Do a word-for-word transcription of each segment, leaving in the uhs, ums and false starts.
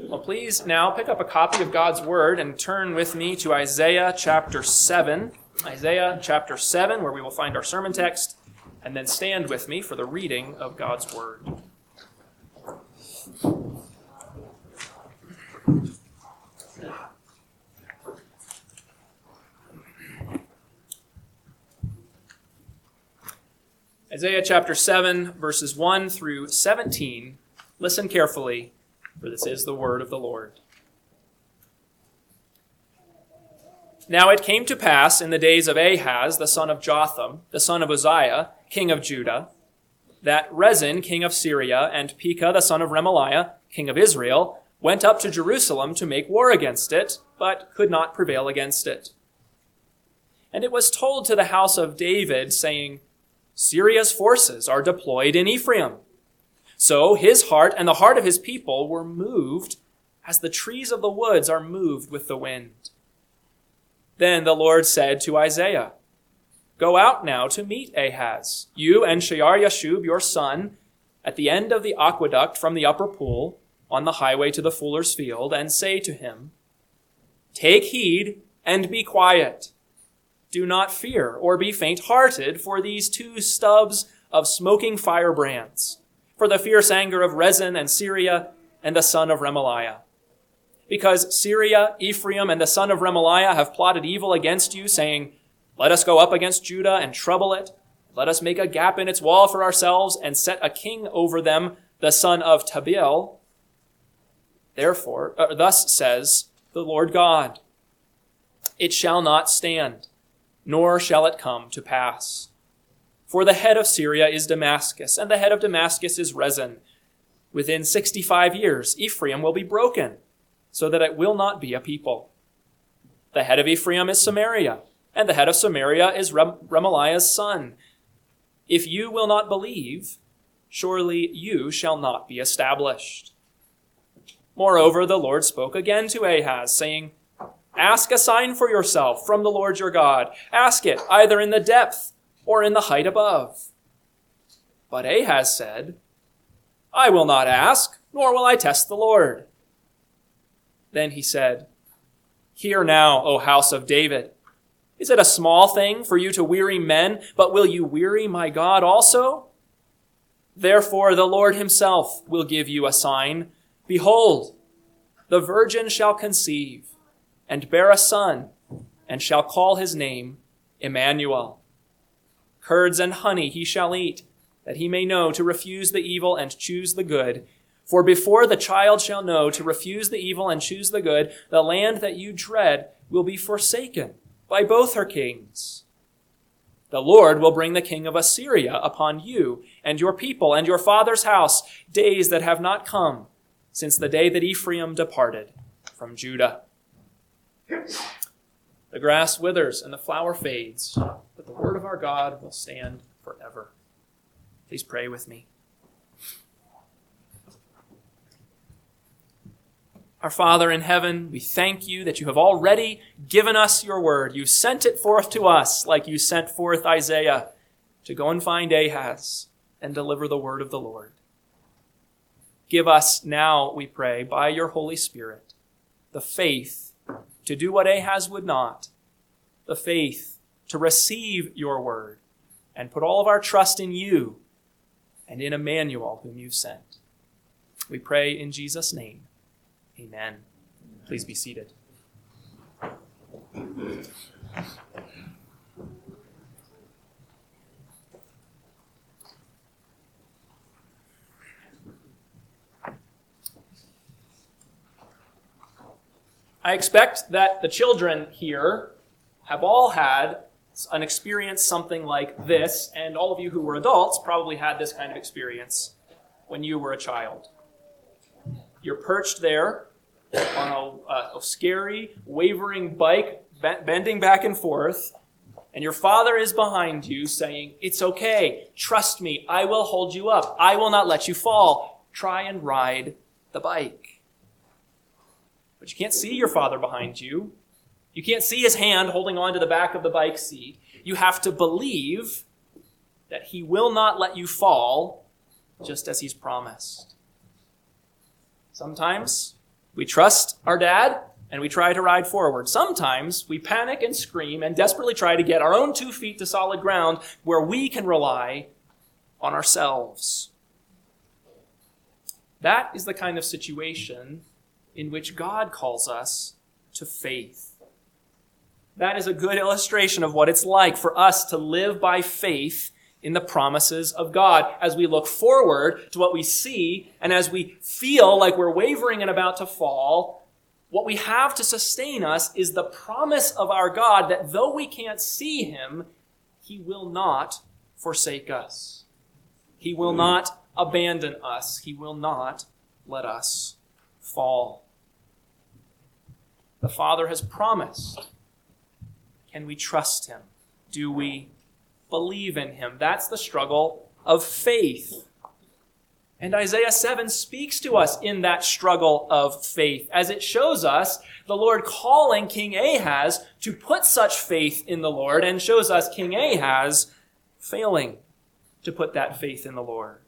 Well, please now pick up a copy of God's Word and turn with me to Isaiah chapter seven. Isaiah chapter seven, where we will find our sermon text, and then stand with me for the reading of God's Word. Isaiah chapter seven, verses one through seventeen. Listen carefully, for this is the word of the Lord. Now it came to pass in the days of Ahaz, the son of Jotham, the son of Uzziah, king of Judah, that Rezin, king of Syria, and Pekah, the son of Remaliah, king of Israel, went up to Jerusalem to make war against it, but could not prevail against it. And it was told to the house of David, saying, Syria's forces are deployed in Ephraim. So his heart and the heart of his people were moved as the trees of the woods are moved with the wind. Then the Lord said to Isaiah, Go out now to meet Ahaz, you and Shear-Yashub your son, at the end of the aqueduct from the upper pool, on the highway to the fuller's field, and say to him, Take heed and be quiet. Do not fear or be faint-hearted for these two stubs of smoking firebrands, for the fierce anger of Rezin and Syria and the son of Remaliah. Because Syria, Ephraim, and the son of Remaliah have plotted evil against you, saying, Let us go up against Judah and trouble it. Let us make a gap in its wall for ourselves and set a king over them, the son of Tabeel. Therefore, uh, thus says the Lord God, It shall not stand, nor shall it come to pass. For the head of Syria is Damascus, and the head of Damascus is Rezin. Within sixty-five years, Ephraim will be broken, so that it will not be a people. The head of Ephraim is Samaria, and the head of Samaria is Rem- Remaliah's son. If you will not believe, surely you shall not be established. Moreover, the Lord spoke again to Ahaz, saying, Ask a sign for yourself from the Lord your God. Ask it either in the depth or in the height above. But Ahaz said, I will not ask, nor will I test the Lord. Then he said, Hear now, O house of David. Is it a small thing for you to weary men, but will you weary my God also? Therefore the Lord himself will give you a sign. Behold, the virgin shall conceive and bear a son, and shall call his name Emmanuel. Curds and honey he shall eat, that he may know to refuse the evil and choose the good. For before the child shall know to refuse the evil and choose the good, the land that you dread will be forsaken by both her kings. The Lord will bring the king of Assyria upon you and your people and your father's house, days that have not come, since the day that Ephraim departed from Judah. The grass withers and the flower fades, but the word of our God will stand forever. Please pray with me. Our Father in heaven, we thank you that you have already given us your word. You sent it forth to us like you sent forth Isaiah to go and find Ahaz and deliver the word of the Lord. Give us now, we pray, by your Holy Spirit, the faith to do what Ahaz would not, the faith to receive your word and put all of our trust in you and in Emmanuel whom you've sent. We pray in Jesus' name. Amen. Please be seated. I expect that the children here have all had an experience something like this, and all of you who were adults probably had this kind of experience when you were a child. You're perched there on a, a scary, wavering bike, bending back and forth, and your father is behind you saying, It's okay, trust me, I will hold you up, I will not let you fall, try and ride the bike. But you can't see your father behind you. You can't see his hand holding on to the back of the bike seat. You have to believe that he will not let you fall, just as he's promised. Sometimes We trust our dad, and we try to ride forward. Sometimes we panic and scream and desperately try to get our own two feet to solid ground where we can rely on ourselves. That is the kind of situation in which God calls us to faith. That is a good illustration of what it's like for us to live by faith in the promises of God as we look forward to what we see and as we feel like we're wavering and about to fall. What we have to sustain us is the promise of our God that though we can't see him, he will not forsake us. He will not abandon us. He will not let us fall. The Father has promised. Can we trust him? Do we believe in him? That's the struggle of faith. And Isaiah seven speaks to us in that struggle of faith, as it shows us the Lord calling King Ahaz to put such faith in the Lord, and shows us King Ahaz failing to put that faith in the Lord.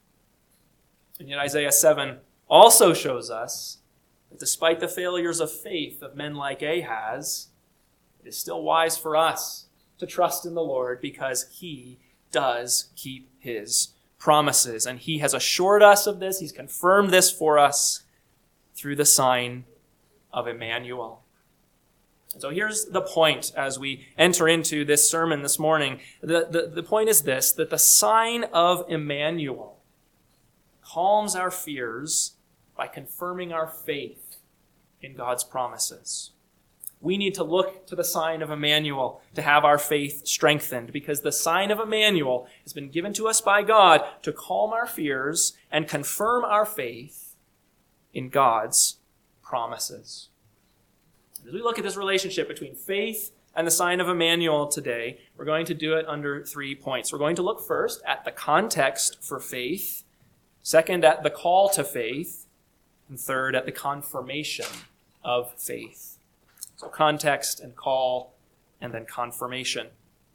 And yet Isaiah seven also shows us that despite the failures of faith of men like Ahaz, it is still wise for us to trust in the Lord because he does keep his promises. And he has assured us of this. He's confirmed this for us through the sign of Emmanuel. And so here's the point as we enter into this sermon this morning. The, the, the point is this, that the sign of Emmanuel calms our fears by confirming our faith in God's promises. We need to look to the sign of Emmanuel to have our faith strengthened, because the sign of Emmanuel has been given to us by God to calm our fears and confirm our faith in God's promises. As we look at this relationship between faith and the sign of Emmanuel today, we're going to do it under three points. We're going to look first at the context for faith, second at the call to faith, and third at the confirmation of faith. So context and call, and then confirmation.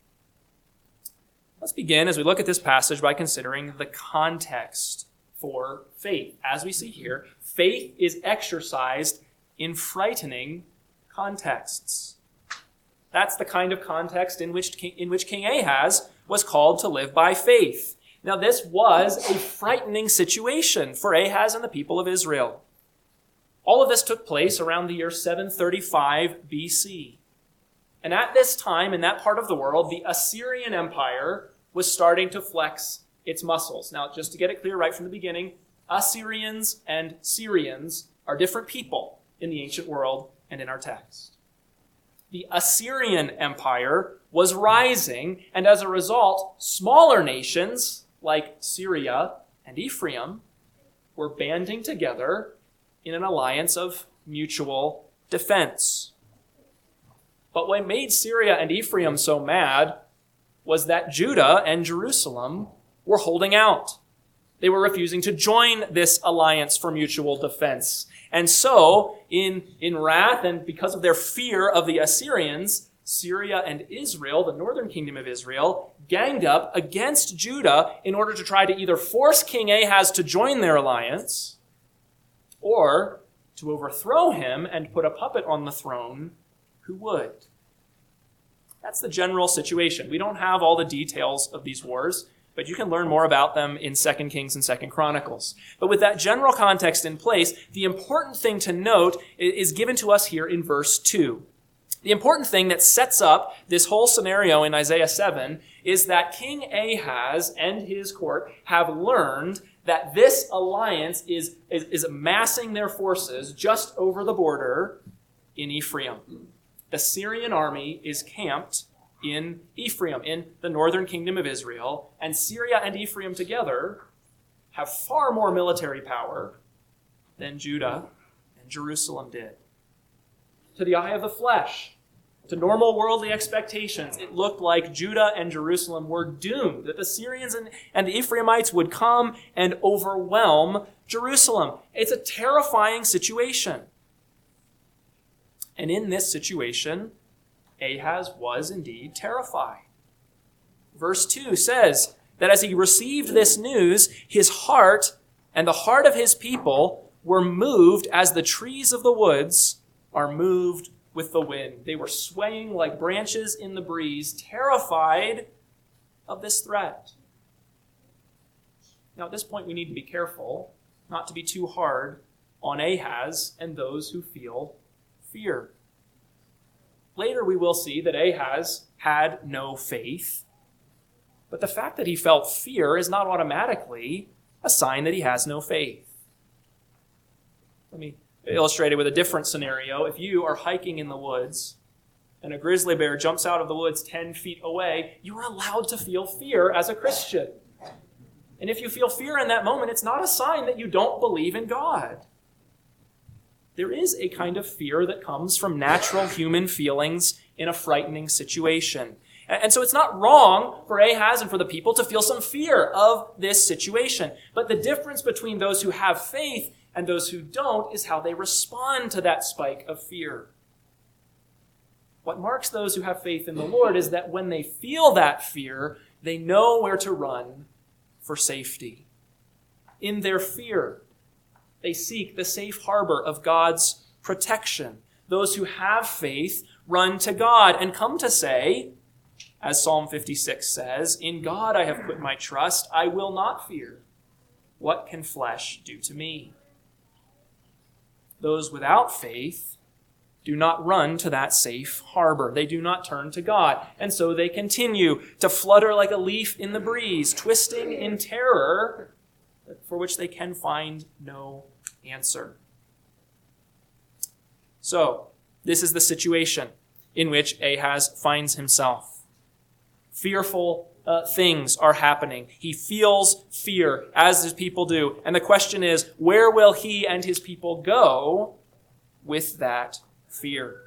Let's begin as we look at this passage by considering the context for faith. As we see here, faith is exercised in frightening contexts. That's the kind of context in which King, in which King Ahaz was called to live by faith. Now, this was a frightening situation for Ahaz and the people of Israel. All of this took place around the year seven thirty-five B C. And at this time, in that part of the world, the Assyrian Empire was starting to flex its muscles. Now, just to get it clear right from the beginning, Assyrians and Syrians are different people in the ancient world and in our text. The Assyrian Empire was rising, and as a result, smaller nations like Syria and Ephraim were banding together in an alliance of mutual defense. But what made Syria and Ephraim so mad was that Judah and Jerusalem were holding out. They were refusing to join this alliance for mutual defense. And so, in, in wrath and because of their fear of the Assyrians, Syria and Israel, the northern kingdom of Israel, ganged up against Judah in order to try to either force King Ahaz to join their alliance or to overthrow him and put a puppet on the throne who would. That's the general situation. We don't have all the details of these wars, but you can learn more about them in Second Kings and Second Chronicles. But with that general context in place, the important thing to note is given to us here in verse two. The important thing that sets up this whole scenario in Isaiah seven is that King Ahaz and his court have learned that this alliance is, is, is amassing their forces just over the border in Ephraim. The Syrian army is camped in Ephraim, in the northern kingdom of Israel, and Syria and Ephraim together have far more military power than Judah and Jerusalem did. To the eye of the flesh, to normal worldly expectations, it looked like Judah and Jerusalem were doomed, that the Syrians and, and the Ephraimites would come and overwhelm Jerusalem. It's a terrifying situation. And in this situation, Ahaz was indeed terrified. Verse two says that as he received this news, his heart and the heart of his people were moved as the trees of the woods are moved with the wind. They were swaying like branches in the breeze, terrified of this threat. Now, at this point, we need to be careful not to be too hard on Ahaz and those who feel fear. Later, we will see that Ahaz had no faith, but the fact that he felt fear is not automatically a sign that he has no faith. Let me illustrate it with a different scenario. If you are hiking in the woods and a grizzly bear jumps out of the woods ten feet away, you are allowed to feel fear as a Christian. And if you feel fear in that moment, it's not a sign that you don't believe in God. There is a kind of fear that comes from natural human feelings in a frightening situation. And so it's not wrong for Ahaz and for the people to feel some fear of this situation. But the difference between those who have faith and those who don't is how they respond to that spike of fear. What marks those who have faith in the Lord is that when they feel that fear, they know where to run for safety. In their fear, they seek the safe harbor of God's protection. Those who have faith run to God and come to say, as Psalm fifty-six says, "In God I have put my trust, I will not fear. What can flesh do to me?" Those without faith do not run to that safe harbor. They do not turn to God. And so they continue to flutter like a leaf in the breeze, twisting in terror for which they can find no answer. So, this is the situation in which Ahaz finds himself. Fearful uh, things are happening. He feels fear, as his people do. And the question is, where will he and his people go with that fear?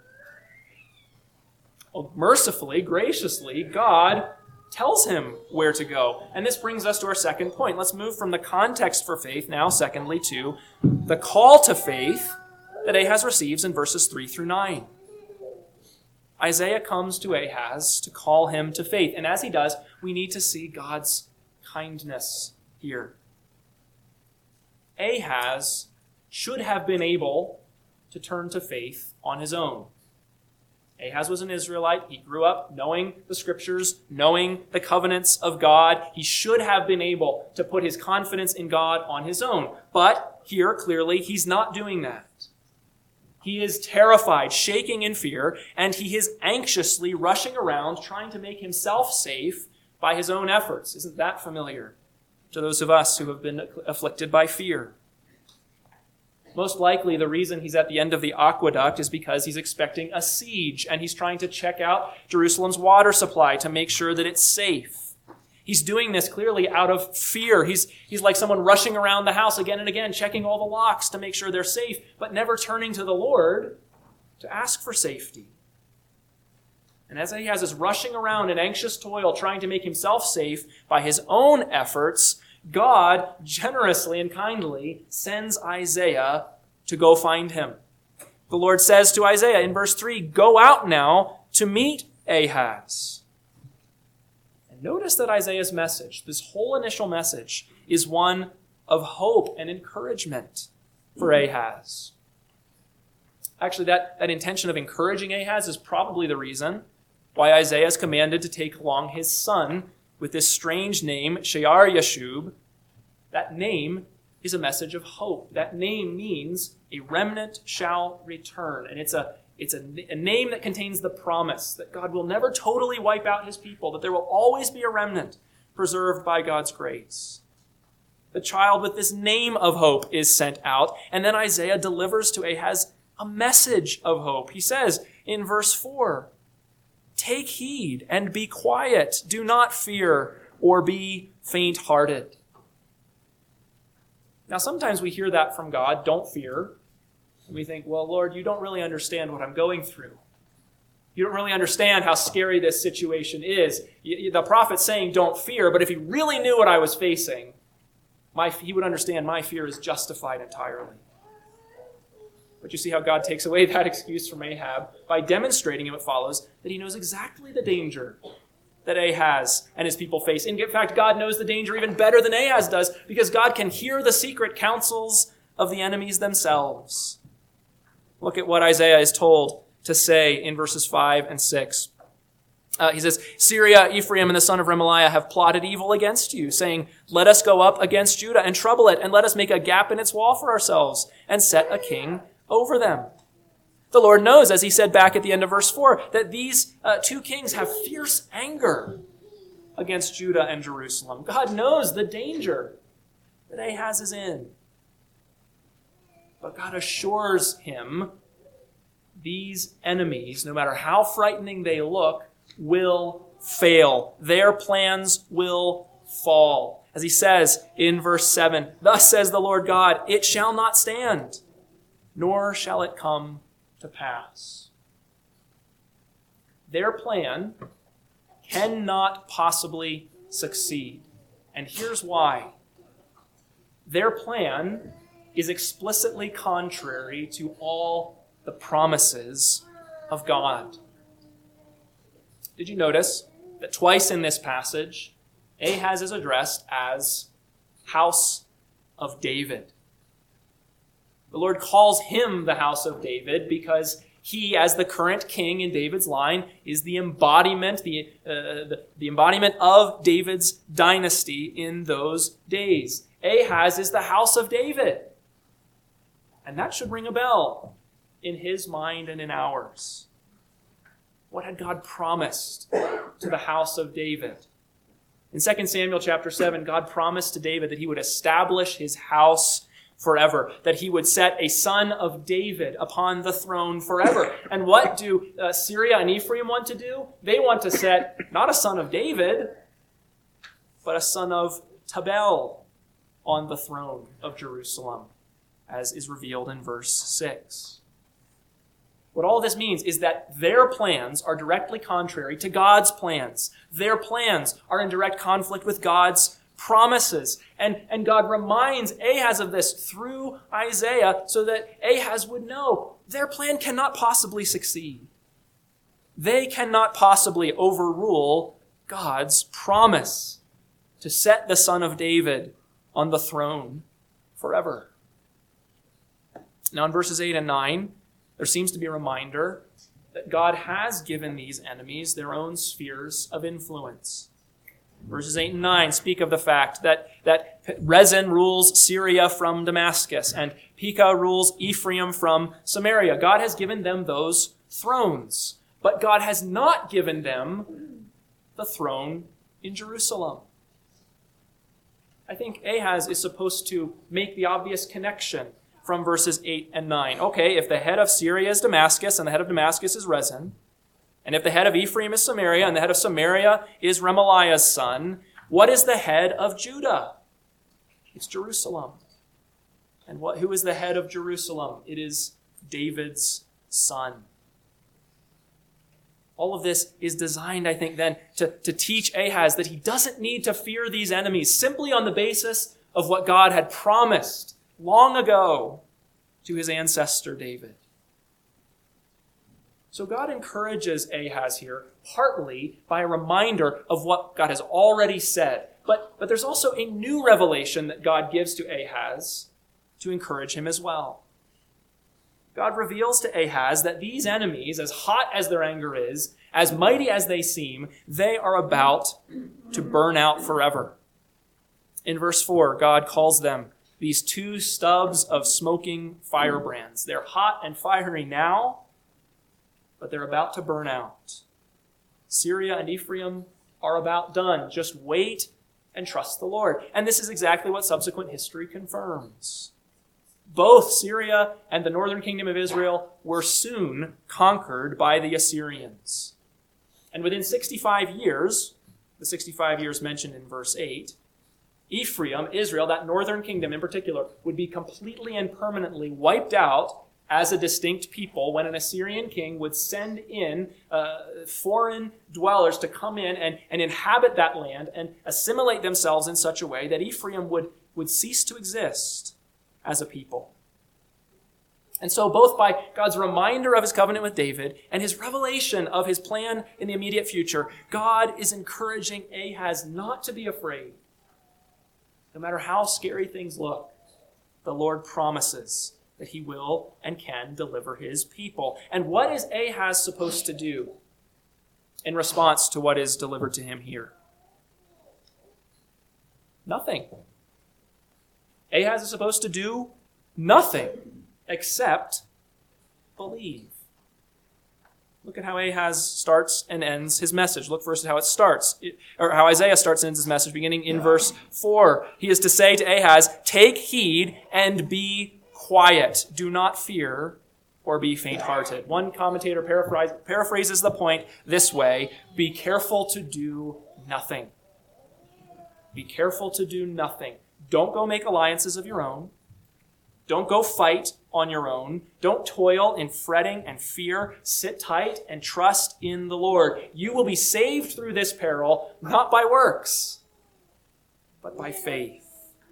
Well, mercifully, graciously, God tells him where to go. And this brings us to our second point. Let's move from the context for faith now, secondly, to the call to faith that Ahaz receives in verses three through nine. Isaiah comes to Ahaz to call him to faith. And as he does, we need to see God's kindness here. Ahaz should have been able to turn to faith on his own. Ahaz was an Israelite. He grew up knowing the scriptures, knowing the covenants of God. He should have been able to put his confidence in God on his own. But here, clearly, he's not doing that. He is terrified, shaking in fear, and he is anxiously rushing around trying to make himself safe by his own efforts. Isn't that familiar to those of us who have been afflicted by fear? Most likely the reason he's at the end of the aqueduct is because he's expecting a siege, and he's trying to check out Jerusalem's water supply to make sure that it's safe. He's doing this clearly out of fear. He's, he's like someone rushing around the house again and again, checking all the locks to make sure they're safe, but never turning to the Lord to ask for safety. And as he has this rushing around in anxious toil, trying to make himself safe by his own efforts, God generously and kindly sends Isaiah to go find him. The Lord says to Isaiah in verse three, "Go out now to meet Ahaz." Notice that Isaiah's message, this whole initial message, is one of hope and encouragement for Ahaz. Actually, that, that intention of encouraging Ahaz is probably the reason why Isaiah is commanded to take along his son with this strange name, Shear-Yashub. That name is a message of hope. That name means a remnant shall return. And it's a It's a, a name that contains the promise that God will never totally wipe out his people, that there will always be a remnant preserved by God's grace. The child with this name of hope is sent out, and then Isaiah delivers to Ahaz a message of hope. He says in verse four, "Take heed and be quiet. Do not fear or be faint-hearted." Now, sometimes we hear that from God, "Don't fear." We think, well, Lord, you don't really understand what I'm going through. You don't really understand how scary this situation is. The prophet's saying, don't fear, but if he really knew what I was facing, my, he would understand my fear is justified entirely. But you see how God takes away that excuse from Ahab by demonstrating in what follows that he knows exactly the danger that Ahaz and his people face. In fact, God knows the danger even better than Ahaz does, because God can hear the secret counsels of the enemies themselves. Look at what Isaiah is told to say in verses five and six. Uh, he says, Syria, Ephraim, and the son of Remaliah have plotted evil against you, saying, let us go up against Judah and trouble it, and let us make a gap in its wall for ourselves, and set a king over them. The Lord knows, as he said back at the end of verse four, that these uh, two kings have fierce anger against Judah and Jerusalem. God knows the danger that Ahaz is in. But God assures him these enemies, no matter how frightening they look, will fail. Their plans will fall. As he says in verse seven, thus says the Lord God, it shall not stand, nor shall it come to pass. Their plan cannot possibly succeed. And here's why. Their plan is explicitly contrary to all the promises of God. Did you notice that twice in this passage, Ahaz is addressed as house of David? The Lord calls him the house of David because he, as the current king in David's line, is the embodiment, the, uh, the, the embodiment of David's dynasty in those days. Ahaz is the house of David. And that should ring a bell in his mind and in ours. What had God promised to the house of David? In Second Samuel chapter seven, God promised to David that he would establish his house forever, that he would set a son of David upon the throne forever. And what do uh, Syria and Ephraim want to do? They want to set not a son of David, but a son of Tabel on the throne of Jerusalem, as is revealed in verse six. What all this means is that their plans are directly contrary to God's plans. Their plans are in direct conflict with God's promises. And, and God reminds Ahaz of this through Isaiah so that Ahaz would know their plan cannot possibly succeed. They cannot possibly overrule God's promise to set the son of David on the throne forever. Now in verses eight and nine, there seems to be a reminder that God has given these enemies their own spheres of influence. Verses eight and nine speak of the fact that, that Rezin rules Syria from Damascus and Pekah rules Ephraim from Samaria. God has given them those thrones, but God has not given them the throne in Jerusalem. I think Ahaz is supposed to make the obvious connection from verses eight and nine. Okay, if the head of Syria is Damascus, and the head of Damascus is Rezin, and if the head of Ephraim is Samaria, and the head of Samaria is Remaliah's son, what is the head of Judah? It's Jerusalem. And what? Who is the head of Jerusalem? It is David's son. All of this is designed, I think, then to, to teach Ahaz that he doesn't need to fear these enemies simply on the basis of what God had promised long ago to his ancestor David. So God encourages Ahaz here partly by a reminder of what God has already said. But, but there's also a new revelation that God gives to Ahaz to encourage him as well. God reveals to Ahaz that these enemies, as hot as their anger is, as mighty as they seem, they are about to burn out forever. In verse four, God calls them these two stubs of smoking firebrands. They're hot and fiery now, but they're about to burn out. Syria and Ephraim are about done. Just wait and trust the Lord. And this is exactly what subsequent history confirms. Both Syria and the northern kingdom of Israel were soon conquered by the Assyrians. And within sixty-five years, the sixty-five years mentioned in verse eight, Ephraim, Israel, that northern kingdom in particular, would be completely and permanently wiped out as a distinct people when an Assyrian king would send in uh, foreign dwellers to come in and, and inhabit that land and assimilate themselves in such a way that Ephraim would, would cease to exist as a people. And so both by God's reminder of his covenant with David and his revelation of his plan in the immediate future, God is encouraging Ahaz not to be afraid, no matter how scary things look. the Lord promises that he will and can deliver his people. And what is Ahaz supposed to do in response to what is delivered to him here? Nothing. Ahaz is supposed to do nothing except believe. Look at how Ahaz starts and ends his message. Look first at how it starts, or how Isaiah starts and ends his message, beginning in verse four. He is to say to Ahaz, "Take heed and be quiet. Do not fear or be faint-hearted." One commentator paraphrase, paraphrases the point this way: be careful to do nothing. Be careful to do nothing. Don't go make alliances of your own. Don't go fight on your own. Don't toil in fretting and fear. Sit tight and trust in the Lord. You will be saved through this peril, not by works, but by faith.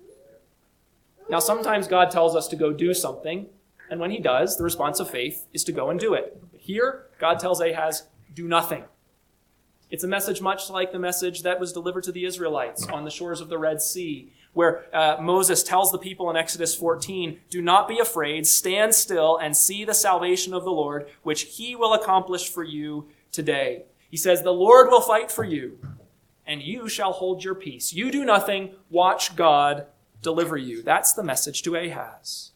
Now, sometimes God tells us to go do something, and when he does, the response of faith is to go and do it. Here, God tells Ahaz, do nothing. It's a message much like the message that was delivered to the Israelites on the shores of the Red Sea, where uh, Moses tells the people in Exodus fourteen, "Do not be afraid, stand still and see the salvation of the Lord, which he will accomplish for you today." He says, "The Lord will fight for you, and you shall hold your peace. You do nothing, watch God deliver you." That's the message to Ahaz.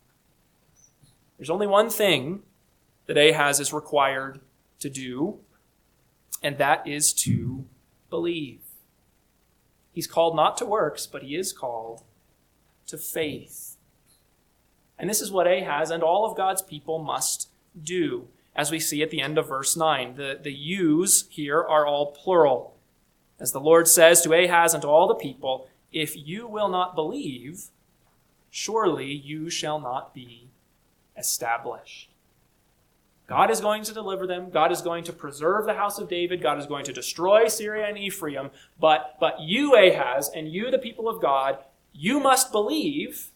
There's only one thing that Ahaz is required to do, and that is to believe. He's called not to works, but he is called to faith. And this is what Ahaz and all of God's people must do, as we see at the end of verse nine. The, the yous here are all plural. As the Lord says to Ahaz and to all the people, "If you will not believe, surely you shall not be established." God is going to deliver them. God is going to preserve the house of David. God is going to destroy Syria and Ephraim. But, but you, Ahaz, and you, the people of God, you must believe,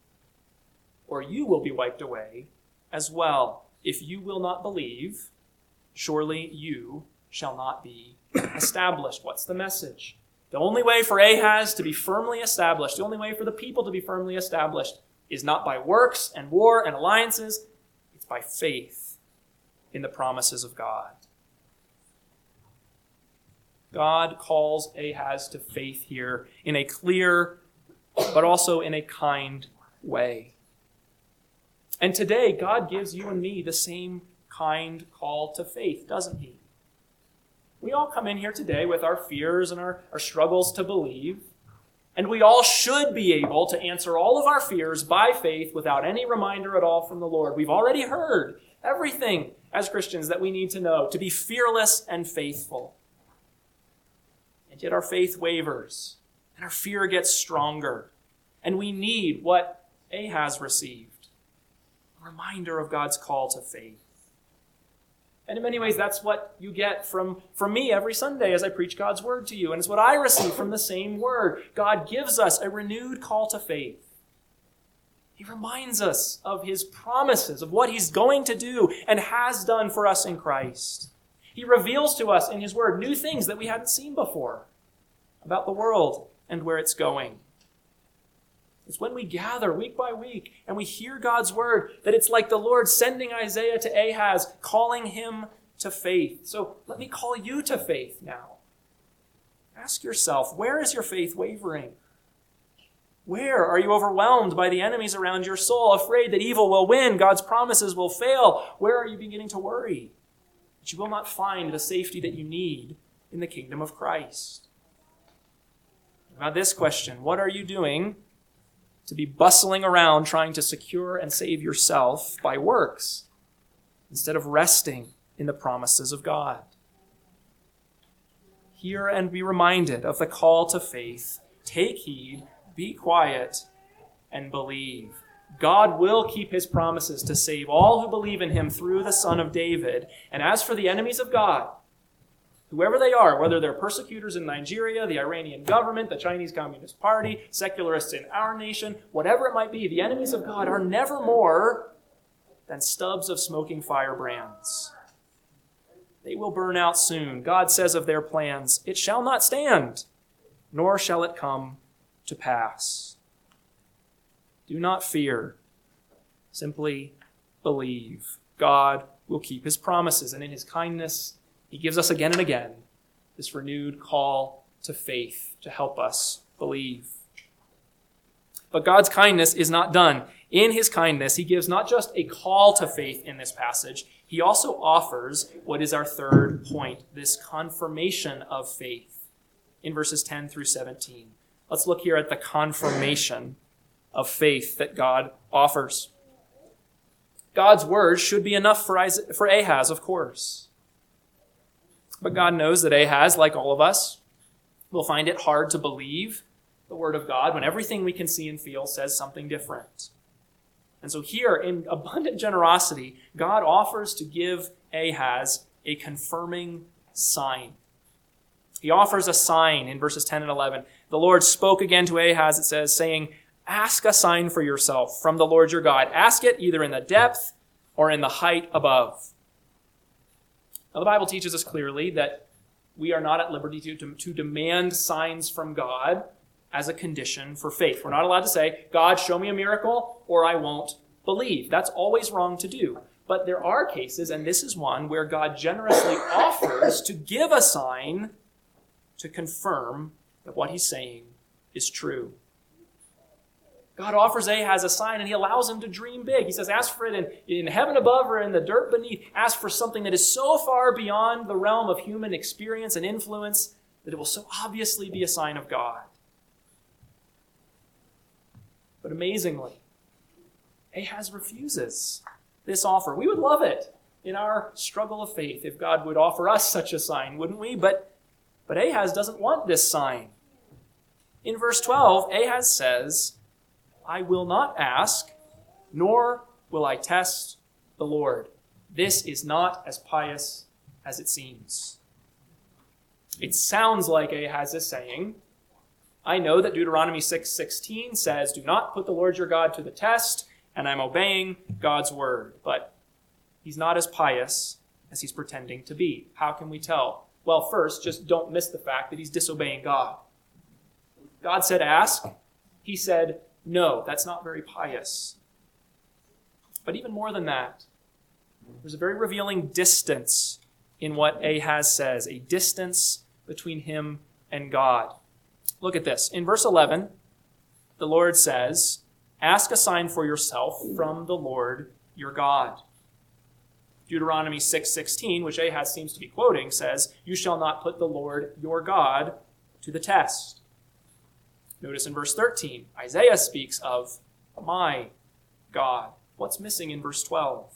or you will be wiped away as well. If you will not believe, surely you shall not be established. What's the message? The only way for Ahaz to be firmly established, the only way for the people to be firmly established, is not by works and war and alliances. It's by faith in the promises of God. God calls Ahaz to faith here in a clear, but also in a kind way. And today, God gives you and me the same kind call to faith, doesn't he? We all come in here today with our fears and our, our struggles to believe, and we all should be able to answer all of our fears by faith without any reminder at all from the Lord. We've already heard everything as Christians that we need to know to be fearless and faithful. And yet our faith wavers, and our fear gets stronger, and we need what Ahaz received, a reminder of God's call to faith. And in many ways, that's what you get from, from me every Sunday as I preach God's word to you, and it's what I receive from the same word. God gives us a renewed call to faith. He reminds us of his promises, of what he's going to do and has done for us in Christ. He reveals to us in his word new things that we hadn't seen before about the world and where it's going. It's when we gather week by week and we hear God's word that it's like the Lord sending Isaiah to Ahaz, calling him to faith. So let me call you to faith now. Ask yourself, where is your faith wavering? Where are you overwhelmed by the enemies around your soul, afraid that evil will win, God's promises will fail? Where are you beginning to worry that you will not find the safety that you need in the kingdom of Christ? Now this question, what are you doing to be bustling around trying to secure and save yourself by works instead of resting in the promises of God? Hear and be reminded of the call to faith. Take heed, be quiet, and believe. God will keep his promises to save all who believe in him through the Son of David. And as for the enemies of God, whoever they are, whether they're persecutors in Nigeria, the Iranian government, the Chinese Communist Party, secularists in our nation, whatever it might be, the enemies of God are never more than stubs of smoking firebrands. They will burn out soon. God says of their plans, "It shall not stand, nor shall it come to pass." Do not fear. Simply believe. God will keep his promises, and in his kindness, he gives us again and again this renewed call to faith to help us believe. But God's kindness is not done. In his kindness, he gives not just a call to faith in this passage, he also offers what is our third point, this confirmation of faith in verses ten through seventeen. Let's look here at the confirmation of faith that God offers. God's word should be enough for Ahaz, of course. But God knows that Ahaz, like all of us, will find it hard to believe the word of God when everything we can see and feel says something different. And so here, in abundant generosity, God offers to give Ahaz a confirming sign. He offers a sign in verses ten and eleven. The Lord spoke again to Ahaz, it says, saying, ask a sign for yourself from the Lord your God. Ask it either in the depth or in the height above. Now, the Bible teaches us clearly that we are not at liberty to, to, to demand signs from God as a condition for faith. We're not allowed to say, God, show me a miracle, or I won't believe. That's always wrong to do. But there are cases, and this is one, where God generously offers to give a sign to confirm that what he's saying is true. God offers Ahaz a sign, and he allows him to dream big. He says, ask for it in, in heaven above or in the dirt beneath. Ask for something that is so far beyond the realm of human experience and influence that it will so obviously be a sign of God. But amazingly, Ahaz refuses this offer. We would love it in our struggle of faith if God would offer us such a sign, wouldn't we? But, but Ahaz doesn't want this sign. In verse twelve, Ahaz says, I will not ask, nor will I test the Lord. This is not as pious as it seems. It sounds like Ahaz is saying, I know that Deuteronomy six sixteen says, do not put the Lord your God to the test, and I'm obeying God's word. But he's not as pious as he's pretending to be. How can we tell? Well, first, just don't miss the fact that he's disobeying God. God said ask. He said no. That's not very pious. But even more than that, there's a very revealing distance in what Ahaz says, a distance between him and God. Look at this. In verse eleven, the Lord says, ask a sign for yourself from the Lord your God. Deuteronomy six sixteen, which Ahaz seems to be quoting, says, you shall not put the Lord your God to the test. Notice in verse thirteen, Isaiah speaks of my God. What's missing in verse twelve?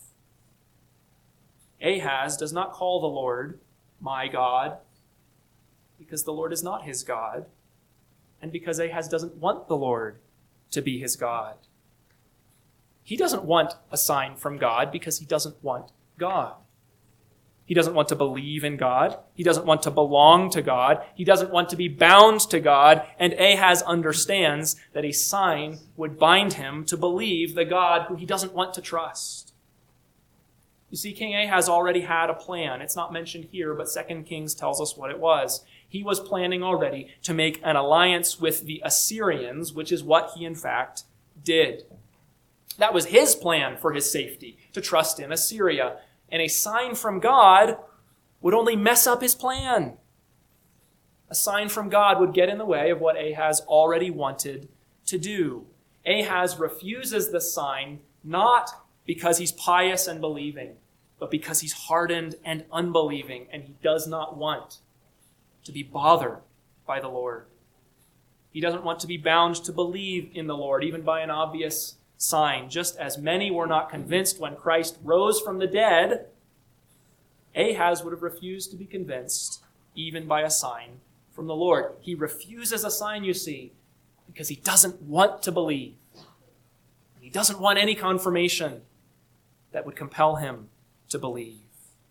Ahaz does not call the Lord my God because the Lord is not his God, and because Ahaz doesn't want the Lord to be his God. He doesn't want a sign from God because he doesn't want God. He doesn't want to believe in God. He doesn't want to belong to God. He doesn't want to be bound to God. And Ahaz understands that a sign would bind him to believe the God who he doesn't want to trust. You see, King Ahaz already had a plan. It's not mentioned here, but Second Kings tells us what it was. He was planning already to make an alliance with the Assyrians, which is what he in fact did. That was his plan for his safety, to trust in Assyria. And a sign from God would only mess up his plan. A sign from God would get in the way of what Ahaz already wanted to do. Ahaz refuses the sign not because he's pious and believing, but because he's hardened and unbelieving, and he does not want to be bothered by the Lord. He doesn't want to be bound to believe in the Lord, even by an obvious sign. Just as many were not convinced when Christ rose from the dead, Ahaz would have refused to be convinced even by a sign from the Lord. He refuses a sign, you see, because he doesn't want to believe. He doesn't want any confirmation that would compel him to believe.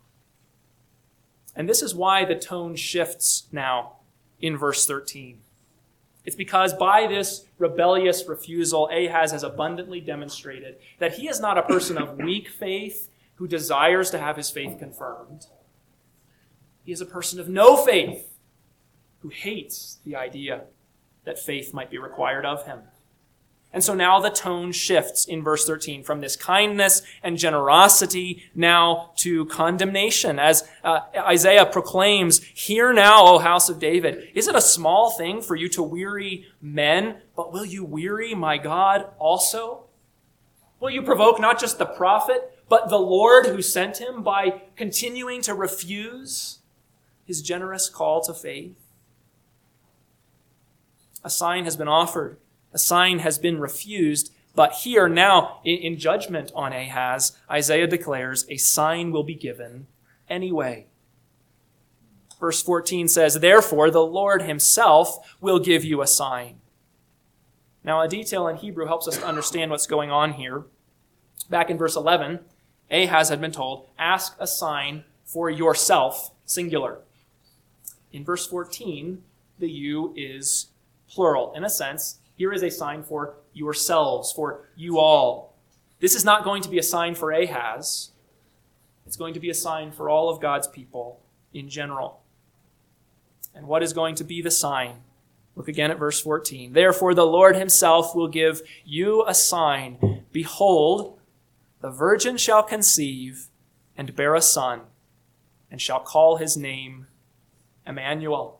And this is why the tone shifts now in verse thirteen. It's because by this rebellious refusal, Ahaz has abundantly demonstrated that he is not a person of weak faith who desires to have his faith confirmed. He is a person of no faith who hates the idea that faith might be required of him. And so now the tone shifts in verse thirteen from this kindness and generosity now to condemnation. As uh, Isaiah proclaims, "Hear now, O house of David, is it a small thing for you to weary men, but will you weary my God also? Will you provoke not just the prophet, but the Lord who sent him by continuing to refuse his generous call to faith?" A sign has been offered. A sign has been refused. But here now, in, in judgment on Ahaz, Isaiah declares a sign will be given anyway. Verse fourteen says, "Therefore the Lord himself will give you a sign." Now, a detail in Hebrew helps us to understand what's going on here. Back in verse eleven, Ahaz had been told, "Ask a sign for yourself," singular. In verse fourteen, the you is plural. In a sense, here is a sign for yourselves, for you all. This is not going to be a sign for Ahaz. It's going to be a sign for all of God's people in general. And what is going to be the sign? Look again at verse fourteen. "Therefore the Lord himself will give you a sign. Behold, the virgin shall conceive and bear a son, and shall call his name Emmanuel."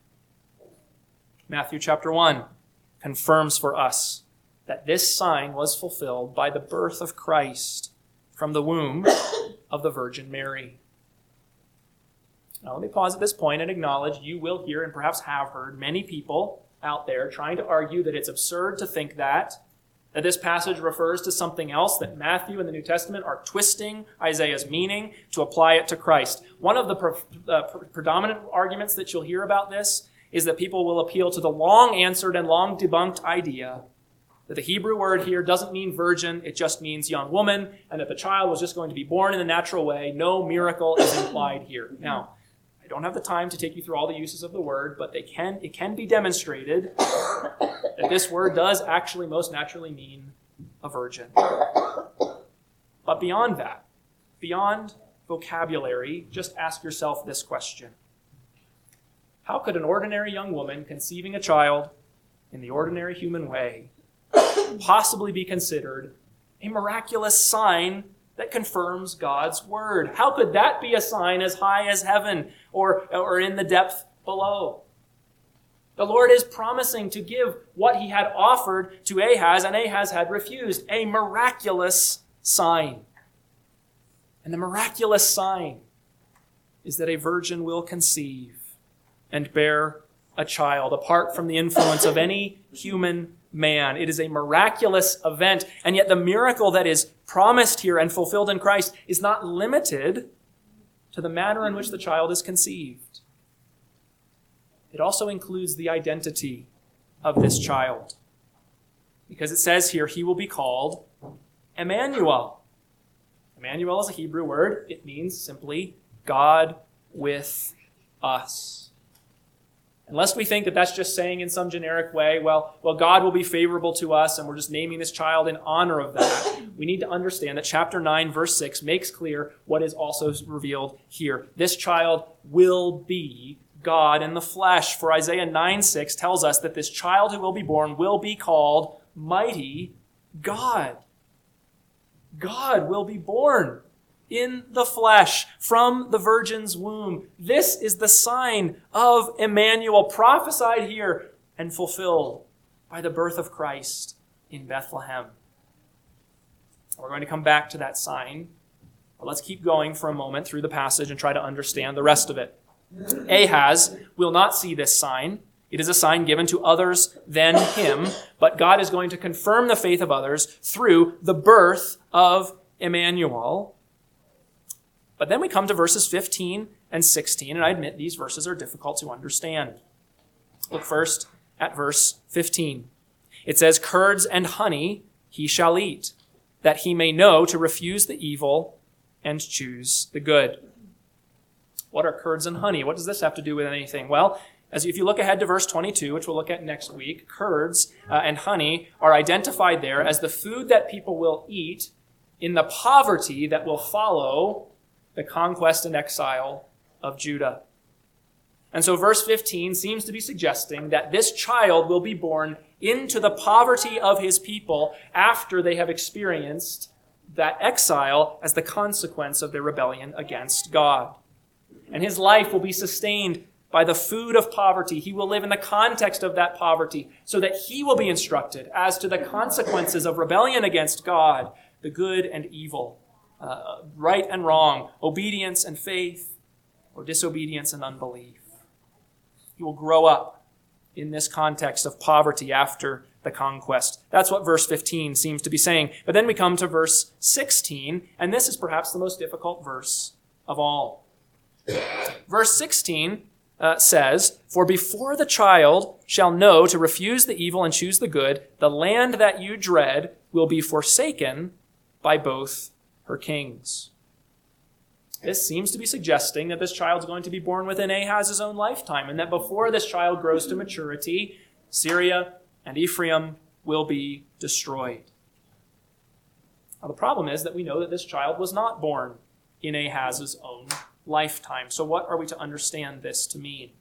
Matthew chapter one confirms for us that this sign was fulfilled by the birth of Christ from the womb of the Virgin Mary. Now let me pause at this point and acknowledge you will hear and perhaps have heard many people out there trying to argue that it's absurd to think that, that this passage refers to something else, that Matthew and the New Testament are twisting Isaiah's meaning to apply it to Christ. One of the pre- uh, pre- predominant arguments that you'll hear about this is that people will appeal to the long-answered and long-debunked idea that the Hebrew word here doesn't mean virgin, it just means young woman, and that the child was just going to be born in the natural way. No miracle is implied here. Now, I don't have the time to take you through all the uses of the word, but they can it can be demonstrated that this word does actually most naturally mean a virgin. But beyond that, beyond vocabulary, just ask yourself this question. How could an ordinary young woman conceiving a child in the ordinary human way possibly be considered a miraculous sign that confirms God's word? How could that be a sign as high as heaven or, or in the depth below? The Lord is promising to give what he had offered to Ahaz, and Ahaz had refused, a miraculous sign. And the miraculous sign is that a virgin will conceive and bear a child, apart from the influence of any human man. It is a miraculous event, and yet the miracle that is promised here and fulfilled in Christ is not limited to the manner in which the child is conceived. It also includes the identity of this child, because it says here, he will be called Emmanuel. Emmanuel is a Hebrew word. It means simply God with us. Unless we think that that's just saying in some generic way, well, well, God will be favorable to us and we're just naming this child in honor of that, we need to understand that chapter nine, verse six makes clear what is also revealed here. This child will be God in the flesh. For Isaiah nine six tells us that this child who will be born will be called Mighty God. God will be born in the flesh, from the virgin's womb. This is the sign of Emmanuel, prophesied here and fulfilled by the birth of Christ in Bethlehem. We're going to come back to that sign, but let's keep going for a moment through the passage and try to understand the rest of it. Ahaz will not see this sign. It is a sign given to others than him, but God is going to confirm the faith of others through the birth of Emmanuel. But then we come to verses fifteen and sixteen, and I admit these verses are difficult to understand. Look first at verse fifteen. It says, "Curds and honey he shall eat, that he may know to refuse the evil and choose the good." What are curds and honey? What does this have to do with anything? Well, as if you look ahead to verse twenty-two, which we'll look at next week, curds uh, and honey are identified there as the food that people will eat in the poverty that will follow the conquest and exile of Judah. And so verse fifteen seems to be suggesting that this child will be born into the poverty of his people after they have experienced that exile as the consequence of their rebellion against God. And his life will be sustained by the food of poverty. He will live in the context of that poverty so that he will be instructed as to the consequences of rebellion against God, the good and evil, uh, right and wrong, obedience and faith, or disobedience and unbelief. He will grow up in this context of poverty after the conquest. That's what verse fifteen seems to be saying. But then we come to verse sixteen, and this is perhaps the most difficult verse of all. Verse sixteen uh, says, "For before the child shall know to refuse the evil and choose the good, the land that you dread will be forsaken by both her kings." This seems to be suggesting that this child is going to be born within Ahaz's own lifetime, and that before this child grows to maturity, Syria and Ephraim will be destroyed. Now, the problem is that we know that this child was not born in Ahaz's own lifetime. So what are we to understand this to mean?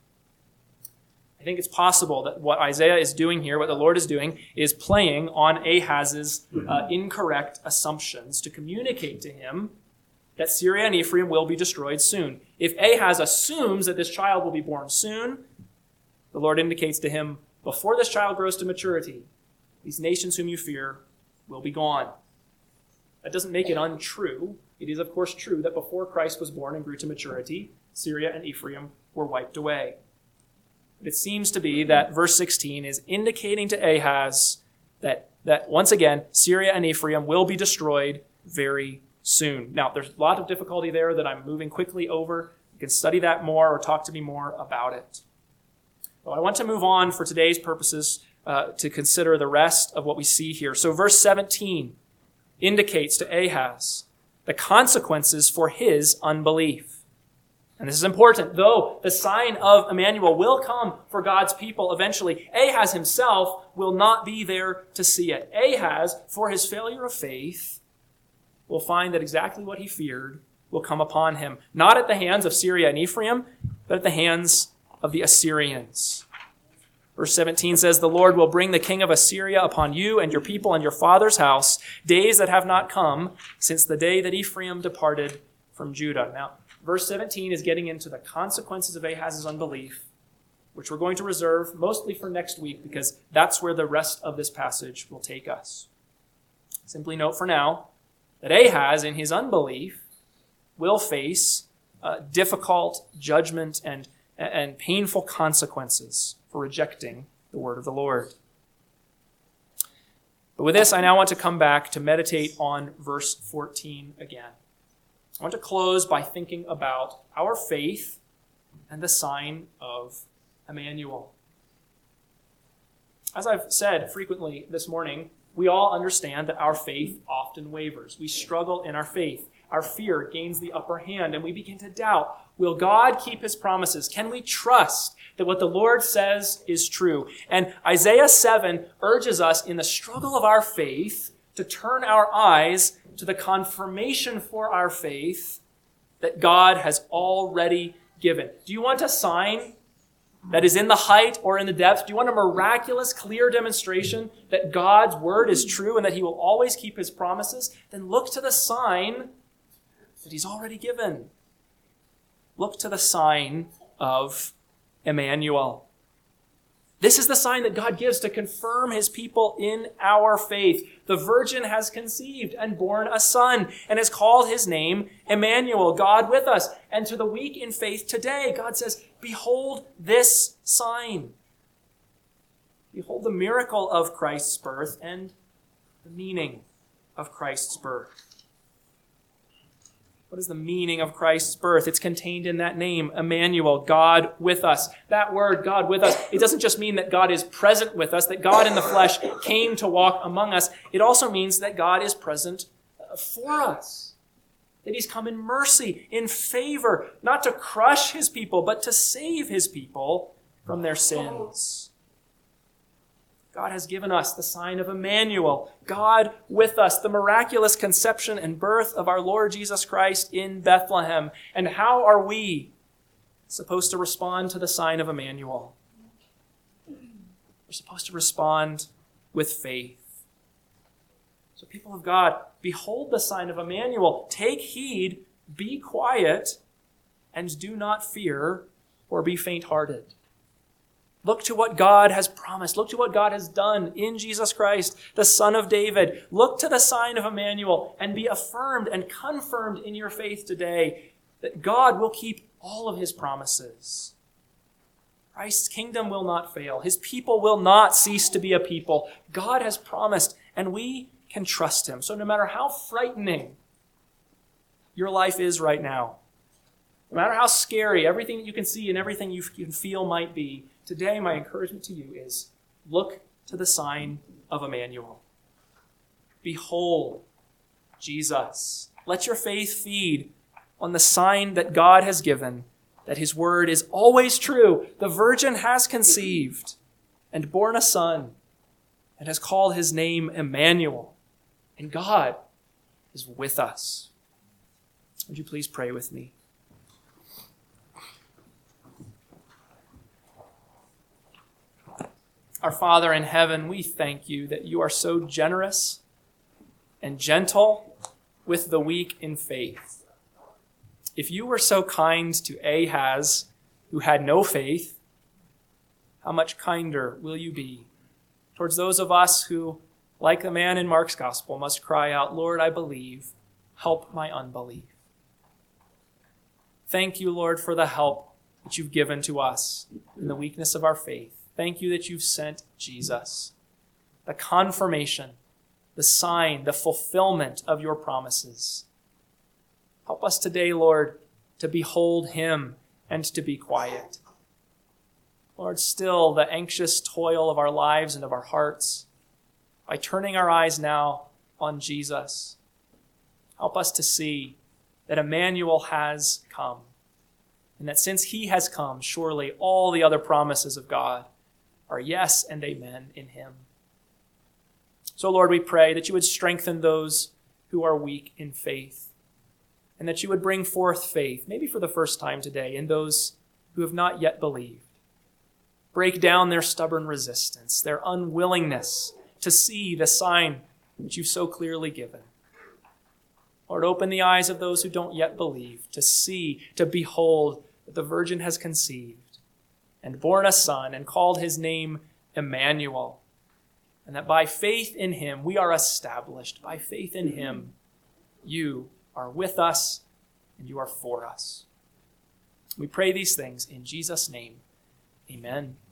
I think it's possible that what Isaiah is doing here, what the Lord is doing, is playing on Ahaz's uh, incorrect assumptions to communicate to him that Syria and Ephraim will be destroyed soon. If Ahaz assumes that this child will be born soon, the Lord indicates to him, before this child grows to maturity, these nations whom you fear will be gone. That doesn't make it untrue. It is, of course, true that before Christ was born and grew to maturity, Syria and Ephraim were wiped away. But it seems to be that verse sixteen is indicating to Ahaz that, that once again, Syria and Ephraim will be destroyed very soon. Now, there's a lot of difficulty there that I'm moving quickly over. You can study that more or talk to me more about it. But I want to move on for today's purposes uh, to consider the rest of what we see here. So verse seventeen indicates to Ahaz the consequences for his unbelief. And this is important. Though the sign of Emmanuel will come for God's people eventually, Ahaz himself will not be there to see it. Ahaz, for his failure of faith, will find that exactly what he feared will come upon him, not at the hands of Syria and Ephraim, but at the hands of the Assyrians. Verse seventeen says, "The Lord will bring the king of Assyria upon you and your people and your father's house, days that have not come since the day that Ephraim departed from Judah." Now, verse seventeen is getting into the consequences of Ahaz's unbelief, which we're going to reserve mostly for next week because that's where the rest of this passage will take us. Simply note for now that Ahaz, in his unbelief, will face uh, difficult judgment and, and painful consequences for rejecting the word of the Lord. But with this, I now want to come back to meditate on verse fourteen again. I want to close by thinking about our faith and the sign of Emmanuel. As I've said frequently this morning, we all understand that our faith often wavers. We struggle in our faith. Our fear gains the upper hand, and we begin to doubt, will God keep his promises? Can we trust that what the Lord says is true? And Isaiah seven urges us in the struggle of our faith to turn our eyes to the confirmation for our faith that God has already given. Do you want a sign that is in the height or in the depths? Do you want a miraculous, clear demonstration that God's word is true and that he will always keep his promises? Then look to the sign that he's already given. Look to the sign of Emmanuel. This is the sign that God gives to confirm his people in our faith. The virgin has conceived and borne a son and has called his name Emmanuel, God with us. And to the weak in faith today, God says, behold this sign. Behold the miracle of Christ's birth and the meaning of Christ's birth. What is the meaning of Christ's birth? It's contained in that name, Emmanuel, God with us. That word, God with us, it doesn't just mean that God is present with us, that God in the flesh came to walk among us. It also means that God is present for us. That he's come in mercy, in favor, not to crush his people, but to save his people from their sins. God has given us the sign of Emmanuel, God with us, the miraculous conception and birth of our Lord Jesus Christ in Bethlehem. And how are we supposed to respond to the sign of Emmanuel. We're supposed to respond with faith. So people of God, behold the sign of Emmanuel. Take heed, be quiet, and do not fear or be faint-hearted. Look to what God has promised. Look to what God has done in Jesus Christ, the Son of David. Look to the sign of Emmanuel and be affirmed and confirmed in your faith today that God will keep all of his promises. Christ's kingdom will not fail. His people will not cease to be a people. God has promised, and we can trust him. So no matter how frightening your life is right now, no matter how scary everything that you can see and everything you can feel might be, today my encouragement to you is look to the sign of Emmanuel. Behold Jesus. Let your faith feed on the sign that God has given, that his word is always true. The virgin has conceived and borne a son and has called his name Emmanuel. And God is with us. Would you please pray with me? Our Father in heaven, we thank you that you are so generous and gentle with the weak in faith. If you were so kind to Ahaz, who had no faith, how much kinder will you be towards those of us who, like the man in Mark's gospel, must cry out, Lord, I believe, help my unbelief. Thank you, Lord, for the help that you've given to us in the weakness of our faith. Thank you that you've sent Jesus, the confirmation, the sign, the fulfillment of your promises. Help us today, Lord, to behold him and to be quiet. Lord, still the anxious toil of our lives and of our hearts, by turning our eyes now on Jesus, help us to see that Emmanuel has come, and that since he has come, surely all the other promises of God are yes and amen in him. So, Lord, we pray that you would strengthen those who are weak in faith, and that you would bring forth faith, maybe for the first time today, in those who have not yet believed. Break down their stubborn resistance, their unwillingness to see the sign that you've so clearly given. Lord, open the eyes of those who don't yet believe to see, to behold that the virgin has conceived and borne a son and called his name Emmanuel, and that by faith in him we are established. By faith in him, you are with us and you are for us. We pray these things in Jesus' name. Amen.